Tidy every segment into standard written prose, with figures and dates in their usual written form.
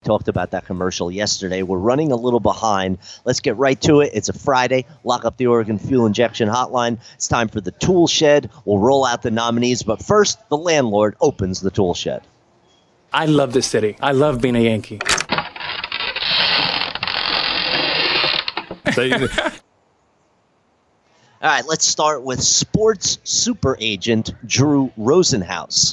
talked about that commercial yesterday. We're running a little behind. Let's get right to it. It's a Friday. Lock up the Oregon Fuel Injection Hotline. It's time for the Tool Shed. We'll roll out the nominees, but first, the landlord opens the Tool Shed. I love this city. I love being a Yankee. All right, let's start with sports super agent Drew Rosenhaus.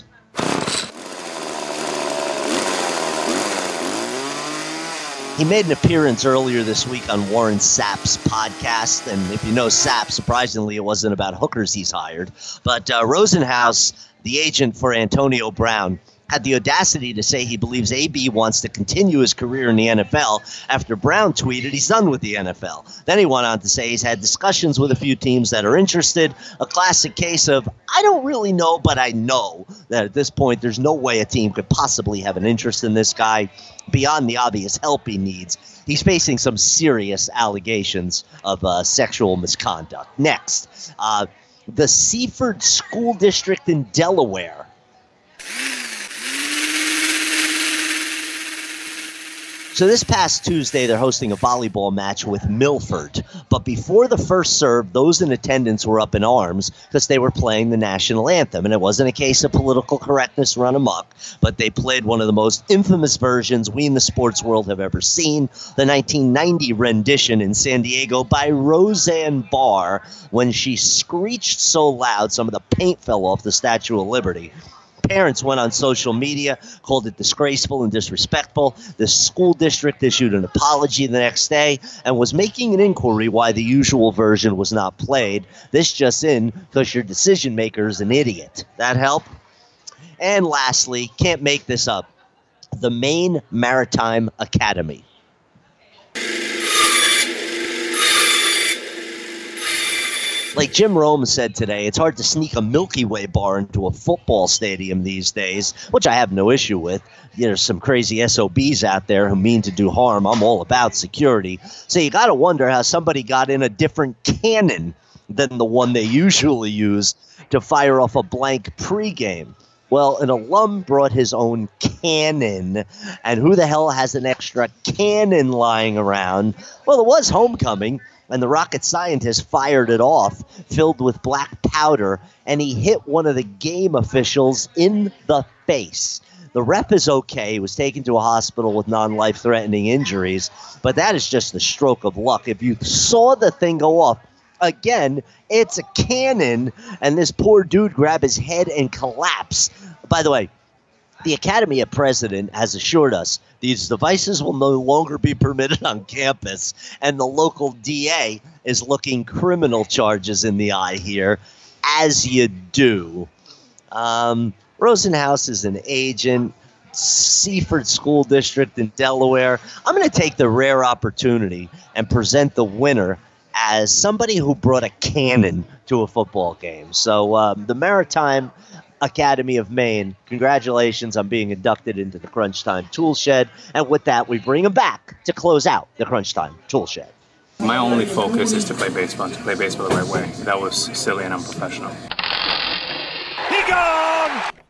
He made an appearance earlier this week on Warren Sapp's podcast, and if you know Sapp, surprisingly, it wasn't about hookers he's hired. But Rosenhaus, the agent for Antonio Brown, had the audacity to say he believes AB wants to continue his career in the NFL after Brown tweeted he's done with the NFL. Then he went on to say he's had discussions with a few teams that are interested, a classic case of, I don't really know, but I know that at this point there's no way a team could possibly have an interest in this guy beyond the obvious help he needs. He's facing some serious allegations of sexual misconduct. Next, the Seaford School District in Delaware. So this past Tuesday, they're hosting a volleyball match with Milford. But before the first serve, those in attendance were up in arms because they were playing the national anthem. And it wasn't a case of political correctness run amok, but they played one of the most infamous versions we in the sports world have ever seen, the 1990 rendition in San Diego by Roseanne Barr when she screeched so loud some of the paint fell off the Statue of Liberty. Parents went on social media, called it disgraceful and disrespectful. The school district issued an apology the next day and was making an inquiry why the usual version was not played. This just in, because your decision maker is an idiot. That help? And lastly, can't make this up, the Maine Maritime Academy. Like Jim Rome said today, it's hard to sneak a Milky Way bar into a football stadium these days, which I have no issue with. There's some crazy SOBs out there who mean to do harm. I'm all about security. So you got to wonder how somebody got in a different cannon than the one they usually use to fire off a blank pregame. Well, an alum brought his own cannon, and who the hell has an extra cannon lying around? Well, it was homecoming, and the rocket scientist fired it off, filled with black powder, and he hit one of the game officials in the face. The ref is okay. He was taken to a hospital with non-life-threatening injuries, but that is just a stroke of luck. If you saw the thing go off, again, it's a cannon, and this poor dude grabbed his head and collapsed. By the way, the Academy president has assured us these devices will no longer be permitted on campus, and the local DA is looking criminal charges in the eye here, as you do. Rosenhaus is an agent, Seaford School District in Delaware. I'm going to take the rare opportunity and present the winner as somebody who brought a cannon to a football game. So the Maritime Academy of Maine, congratulations on being inducted into the Crunch Time Tool Shed. And with that, we bring them back to close out the Crunch Time Tool Shed. My only focus is to play baseball the right way. That was silly and unprofessional. He gone!